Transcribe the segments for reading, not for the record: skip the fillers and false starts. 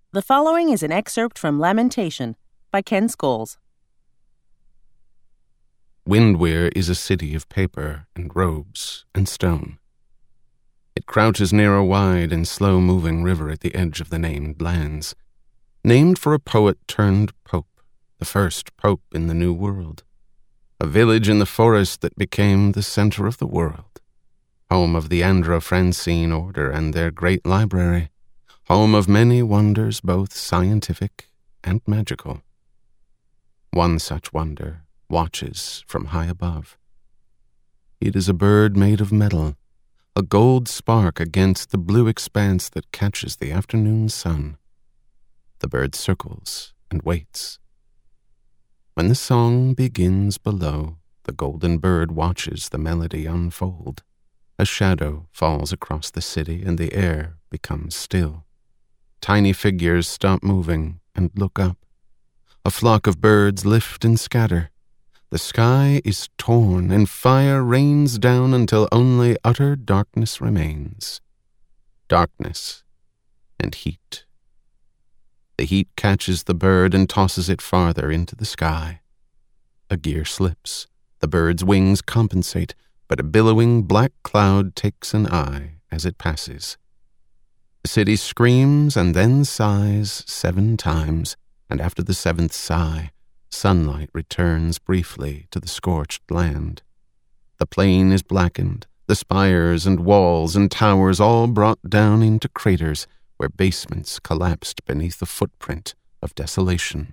The following is an excerpt from Lamentation by Ken Scholes. Windweir is a city of paper and robes and stone. It crouches near a wide and slow-moving river at the edge of the named lands, named for a poet turned pope, the first pope in the New World, a village in the forest that became the center of the world, home of the Andro-Francine order and their great library, home of many wonders both scientific and magical. One such wonder watches from high above. It is a bird made of metal, a gold spark against the blue expanse that catches the afternoon sun. The bird circles and waits. When the song begins below, the golden bird watches the melody unfold. A shadow falls across the city and the air becomes still. Tiny figures stop moving and look up. A flock of birds lift and scatter. The sky is torn and fire rains down until only utter darkness remains. Darkness and heat. The heat catches the bird and tosses it farther into the sky. A gear slips. The bird's wings compensate, but a billowing black cloud takes an eye as it passes. The city screams and then sighs 7 times, and after the 7th sigh, sunlight returns briefly to the scorched land. The plain is blackened, the spires and walls and towers all brought down into craters where basements collapsed beneath the footprint of desolation.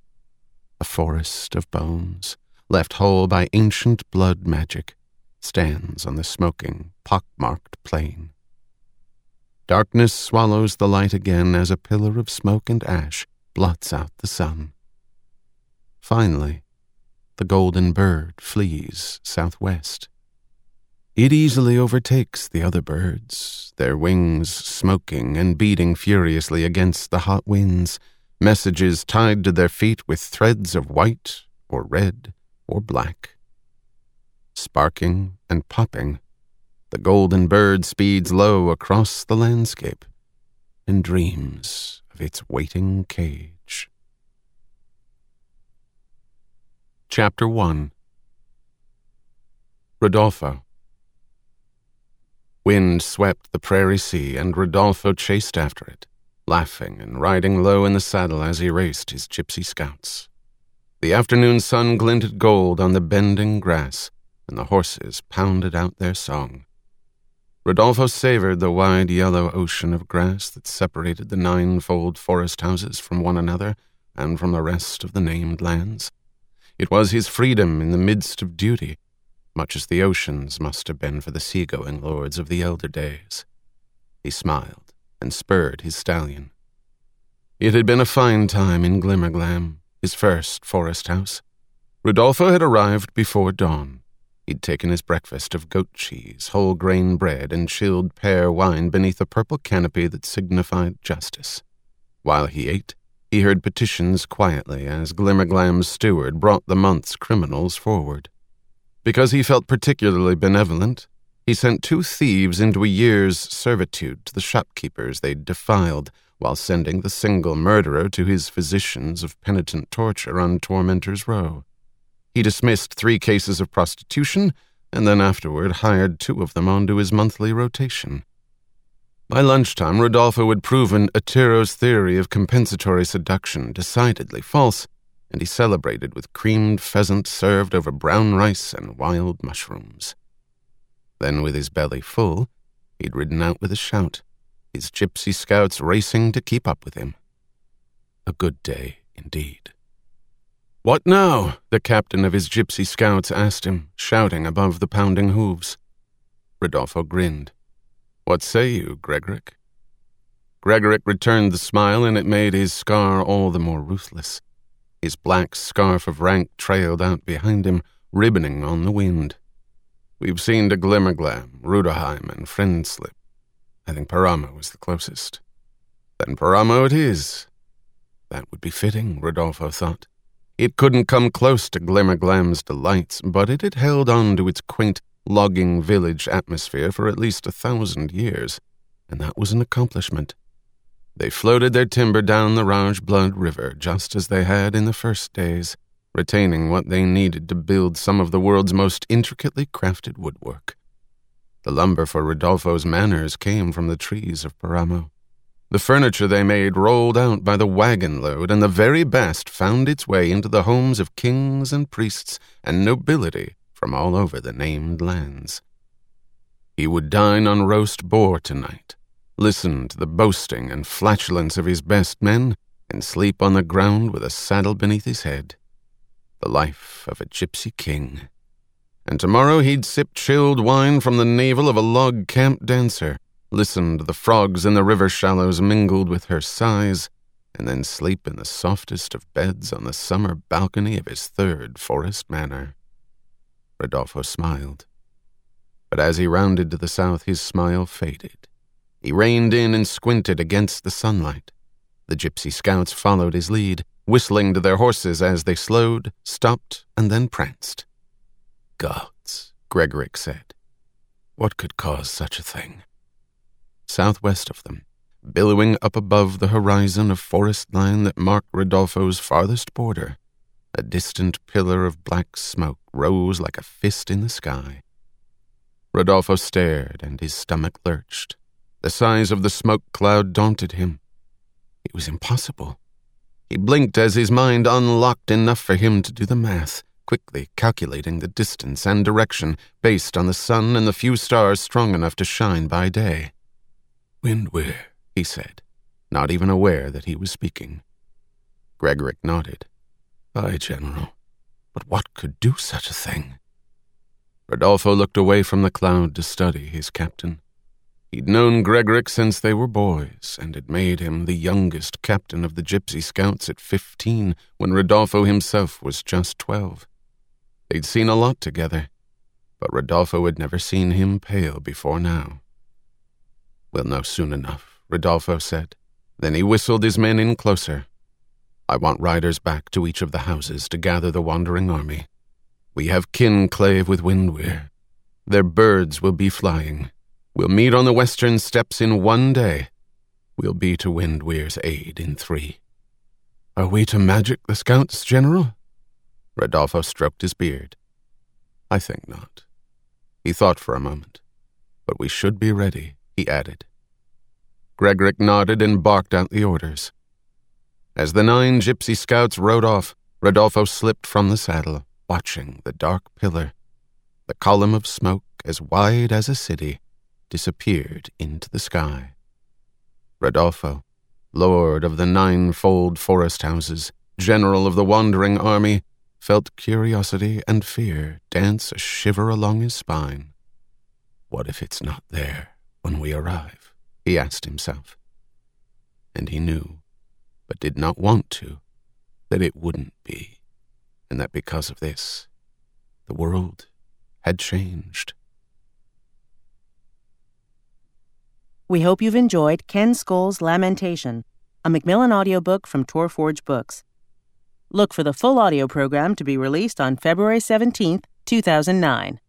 A forest of bones, left whole by ancient blood magic, stands on the smoking, pock-marked plain. Darkness swallows the light again as a pillar of smoke and ash blots out the sun. Finally, the golden bird flees southwest. It easily overtakes the other birds, their wings smoking and beating furiously against the hot winds, messages tied to their feet with threads of white or red or black. Sparking and popping, the golden bird speeds low across the landscape and dreams of its waiting cage. Chapter 1. Rodolfo. Wind swept the prairie sea, and Rodolfo chased after it, laughing and riding low in the saddle as he raced his gypsy scouts. The afternoon sun glinted gold on the bending grass, and the horses pounded out their song. Rodolfo savored the wide yellow ocean of grass that separated the 9-fold forest houses from one another and from the rest of the named lands. It was his freedom in the midst of duty, much as the oceans must have been for the seagoing lords of the elder days. He smiled and spurred his stallion. It had been a fine time in Glimmerglam, his first forest house. Rodolfo had arrived before dawn. He'd taken his breakfast of goat cheese, whole grain bread, and chilled pear wine beneath a purple canopy that signified justice. While he ate, he heard petitions quietly as Glimmerglam's steward brought the month's criminals forward. Because he felt particularly benevolent, he sent 2 thieves into a year's servitude to the shopkeepers they'd defiled, while sending the single murderer to his physicians of penitent torture on Tormentor's Row. He dismissed 3 cases of prostitution, and then afterward hired 2 of them onto his monthly rotation. By lunchtime, Rodolfo had proven Attiro's theory of compensatory seduction decidedly false, and he celebrated with creamed pheasant served over brown rice and wild mushrooms. Then, with his belly full, he'd ridden out with a shout, his gypsy scouts racing to keep up with him. A good day, indeed. "What now?" the captain of his gypsy scouts asked him, shouting above the pounding hooves. Rodolfo grinned. "What say you, Gregoric?" Gregoric returned the smile, and it made his scar all the more ruthless. His black scarf of rank trailed out behind him, ribboning on the wind. "We've seen to Glimmerglam, Rudaheim, and Friendslip. I think Paramo was the closest." "Then Paramo it is." That would be fitting, Rodolfo thought. It couldn't come close to Glimmerglam's delights, but it had held on to its quaint logging village atmosphere for at least 1,000 years, and that was an accomplishment. They floated their timber down the Rajblood River just as they had in the first days, retaining what they needed to build some of the world's most intricately crafted woodwork. The lumber for Rodolfo's manors came from the trees of Paramo. The furniture they made rolled out by the wagon load, and the very best found its way into the homes of kings and priests and nobility from all over the named lands. He would dine on roast boar tonight, listen to the boasting and flatulence of his best men, and sleep on the ground with a saddle beneath his head. The life of a gypsy king. And tomorrow he'd sip chilled wine from the navel of a log camp dancer, listen to the frogs in the river shallows mingled with her sighs, and then sleep in the softest of beds on the summer balcony of his third forest manor. Rodolfo smiled. But as he rounded to the south, his smile faded. He reined in and squinted against the sunlight. The gypsy scouts followed his lead, whistling to their horses as they slowed, stopped, and then pranced. Gods, Gregorick said. What could cause such a thing? Southwest of them, billowing up above the horizon of forest line that marked Rodolfo's farthest border, a distant pillar of black smoke rose like a fist in the sky. Rodolfo stared, and his stomach lurched. The size of the smoke cloud daunted him. It was impossible. He blinked as his mind unlocked enough for him to do the math, quickly calculating the distance and direction based on the sun and the few stars strong enough to shine by day. Windweir, he said, not even aware that he was speaking. Gregorick nodded. Aye, General, but what could do such a thing? Rodolfo looked away from the cloud to study his captain. He'd known Gregorick since they were boys, and had made him the youngest captain of the Gypsy Scouts at 15, when Rodolfo himself was just 12. They'd seen a lot together, but Rodolfo had never seen him pale before now. We'll know soon enough, Rodolfo said. Then he whistled his men in closer. I want riders back to each of the houses to gather the wandering army. We have kinclave with Windweir. Their birds will be flying. We'll meet on the western steppes in 1 day. We'll be to Windweir's aid in 3. Are we to magic the scouts, General? Rodolfo stroked his beard. I think not. He thought for a moment. But we should be ready, he added. Gregorick nodded and barked out the orders. As the 9 gypsy scouts rode off, Rodolfo slipped from the saddle, watching the dark pillar. The column of smoke, as wide as a city, disappeared into the sky. Rodolfo, lord of the 9-fold forest houses, general of the wandering army, felt curiosity and fear dance a shiver along his spine. What if it's not there when we arrive? He asked himself. And he knew, but did not want to, that it wouldn't be, and that because of this, the world had changed. We hope you've enjoyed Ken Scholl's Lamentation, a Macmillan audiobook from Torforge Books. Look for the full audio program to be released on February 17th, 2009.